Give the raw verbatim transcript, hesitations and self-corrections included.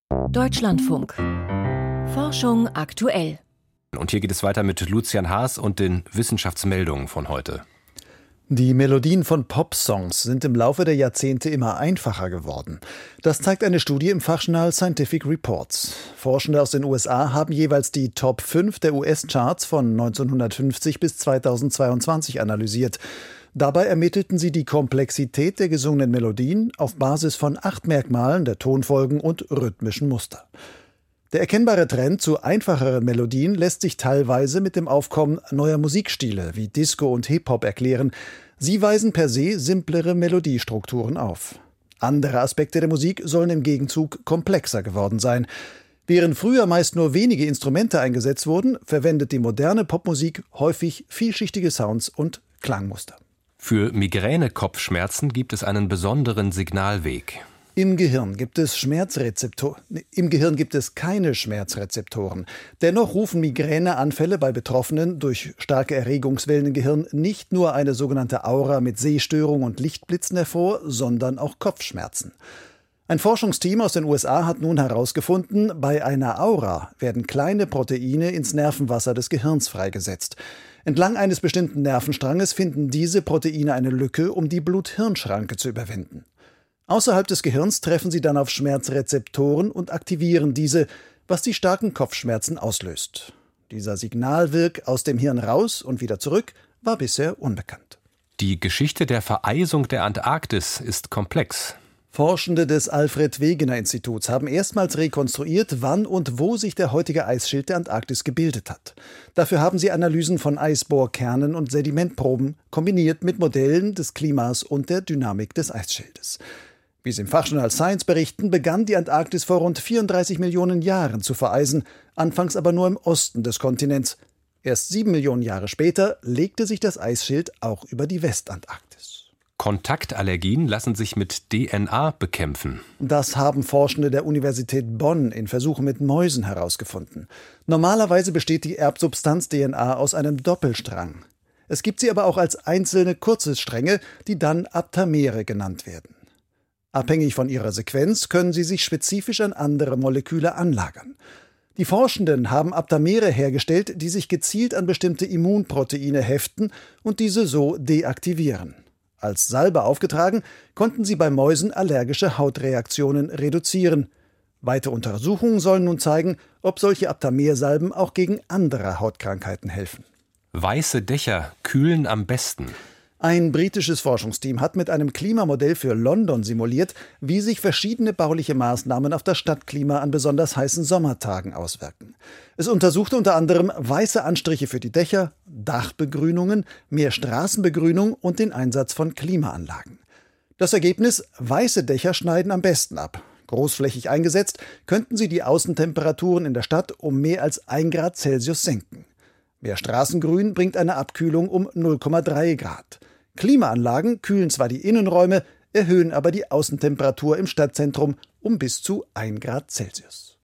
Deutschlandfunk. Forschung aktuell. Und hier geht es weiter mit Lucian Haas und den Wissenschaftsmeldungen von heute. Die Melodien von Pop-Songs sind im Laufe der Jahrzehnte immer einfacher geworden. Das zeigt eine Studie im Fachjournal Scientific Reports. Forschende aus den U S A haben jeweils die Top fünf der U S-Charts von neunzehnhundertfünfzig bis zweitausendzweiundzwanzig analysiert. Dabei ermittelten sie die Komplexität der gesungenen Melodien auf Basis von acht Merkmalen der Tonfolgen und rhythmischen Muster. Der erkennbare Trend zu einfacheren Melodien lässt sich teilweise mit dem Aufkommen neuer Musikstile wie Disco und Hip-Hop erklären. Sie weisen per se simplere Melodiestrukturen auf. Andere Aspekte der Musik sollen im Gegenzug komplexer geworden sein. Während früher meist nur wenige Instrumente eingesetzt wurden, verwendet die moderne Popmusik häufig vielschichtige Sounds und Klangmuster. Für Migräne-Kopfschmerzen gibt es einen besonderen Signalweg. Im Gehirn gibt es Schmerzrezeptoren. Im Gehirn gibt es keine Schmerzrezeptoren. Dennoch rufen Migräneanfälle bei Betroffenen durch starke Erregungswellen im Gehirn nicht nur eine sogenannte Aura mit Sehstörung und Lichtblitzen hervor, sondern auch Kopfschmerzen. Ein Forschungsteam aus den U S A hat nun herausgefunden, bei einer Aura werden kleine Proteine ins Nervenwasser des Gehirns freigesetzt. Entlang eines bestimmten Nervenstranges finden diese Proteine eine Lücke, um die Blut-Hirn-Schranke zu überwinden. Außerhalb des Gehirns treffen sie dann auf Schmerzrezeptoren und aktivieren diese, was die starken Kopfschmerzen auslöst. Dieser Signalwirk aus dem Hirn raus und wieder zurück war bisher unbekannt. Die Geschichte der Vereisung der Antarktis ist komplex. Forschende des Alfred-Wegener-Instituts haben erstmals rekonstruiert, wann und wo sich der heutige Eisschild der Antarktis gebildet hat. Dafür haben sie Analysen von Eisbohrkernen und Sedimentproben kombiniert mit Modellen des Klimas und der Dynamik des Eisschildes. Wie sie im Fachjournal Science berichten, begann die Antarktis vor rund vierunddreißig Millionen Jahren zu vereisen, anfangs aber nur im Osten des Kontinents. Erst sieben Millionen Jahre später legte sich das Eisschild auch über die Westantarktis. Kontaktallergien lassen sich mit D N A bekämpfen. Das haben Forschende der Universität Bonn in Versuchen mit Mäusen herausgefunden. Normalerweise besteht die Erbsubstanz D N A aus einem Doppelstrang. Es gibt sie aber auch als einzelne kurze Stränge, die dann Aptamere genannt werden. Abhängig von ihrer Sequenz können sie sich spezifisch an andere Moleküle anlagern. Die Forschenden haben Aptamere hergestellt, die sich gezielt an bestimmte Immunproteine heften und diese so deaktivieren. Als Salbe aufgetragen, konnten sie bei Mäusen allergische Hautreaktionen reduzieren. Weitere Untersuchungen sollen nun zeigen, ob solche Aptamersalben auch gegen andere Hautkrankheiten helfen. Weiße Dächer kühlen am besten. Ein britisches Forschungsteam hat mit einem Klimamodell für London simuliert, wie sich verschiedene bauliche Maßnahmen auf das Stadtklima an besonders heißen Sommertagen auswirken. Es untersuchte unter anderem weiße Anstriche für die Dächer, Dachbegrünungen, mehr Straßenbegrünung und den Einsatz von Klimaanlagen. Das Ergebnis: weiße Dächer schneiden am besten ab. Großflächig eingesetzt, könnten sie die Außentemperaturen in der Stadt um mehr als ein Grad Celsius senken. Mehr Straßengrün bringt eine Abkühlung um null Komma drei Grad. Klimaanlagen kühlen zwar die Innenräume, erhöhen aber die Außentemperatur im Stadtzentrum um bis zu ein Grad Celsius.